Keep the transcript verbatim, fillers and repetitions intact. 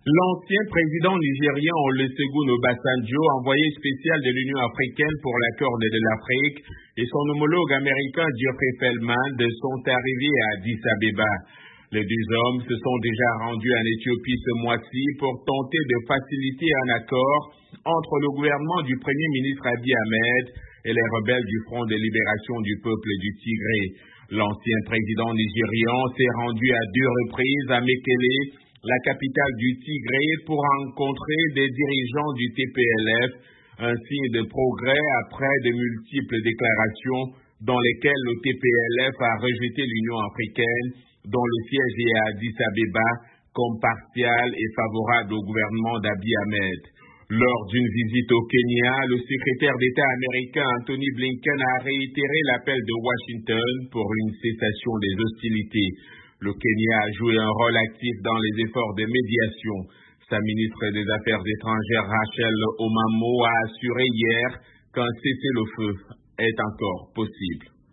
L'ancien président nigérian Olusegun Obasanjo, envoyé spécial de l'Union africaine pour la Corne de l'Afrique, et son homologue américain Geoffrey Feltman sont arrivés à Addis Abeba. Les deux hommes se sont déjà rendus en Éthiopie ce mois-ci pour tenter de faciliter un accord entre le gouvernement du Premier ministre Abiy Ahmed et les rebelles du Front de libération du peuple du Tigré. L'ancien président nigérian s'est rendu à deux reprises à Mekele, la capitale du Tigré, pour rencontrer des dirigeants du T P L F, un signe de progrès après de multiples déclarations dans lesquelles le T P L F a rejeté l'Union africaine, dont le siège est à Addis Abeba, comme partial et favorable au gouvernement d'Abiy Ahmed. Lors d'une visite au Kenya, le secrétaire d'État américain Anthony Blinken a réitéré l'appel de Washington pour une cessation des hostilités. Le Kenya a joué un rôle actif dans les efforts de médiation. Sa ministre des Affaires étrangères Rachel Omamo a assuré hier qu'un cessez-le-feu est encore possible.